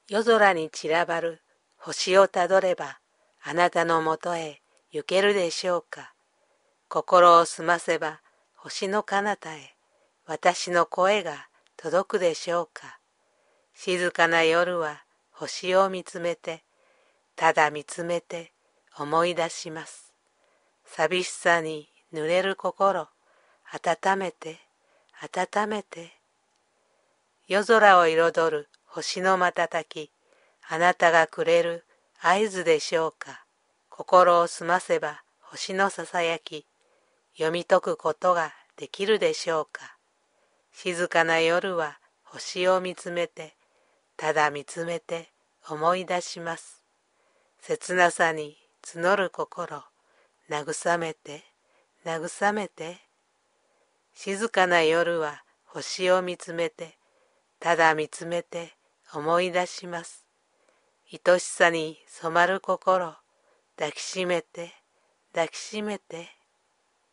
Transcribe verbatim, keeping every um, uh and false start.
夜空に散らばる星をたどれば、あなたのもとへ行けるでしょうか。心を澄ませば、星の彼方へ、私の声が届くでしょうか。静かな夜は星を見つめて、ただ見つめて思い出します。寂しさに濡れる心、温めて、温めて。夜空を彩る星の瞬き、あなたがくれる合図でしょうか。心を澄ませば星のささやき、読み解くことができるでしょうか。静かな夜は星を見つめて、ただ見つめて思い出します。切なさに募る心、慰めて、慰めて。静かな夜は星を見つめて、ただ見つめて思い出します。愛しさに染まる心、抱きしめて、抱きしめて。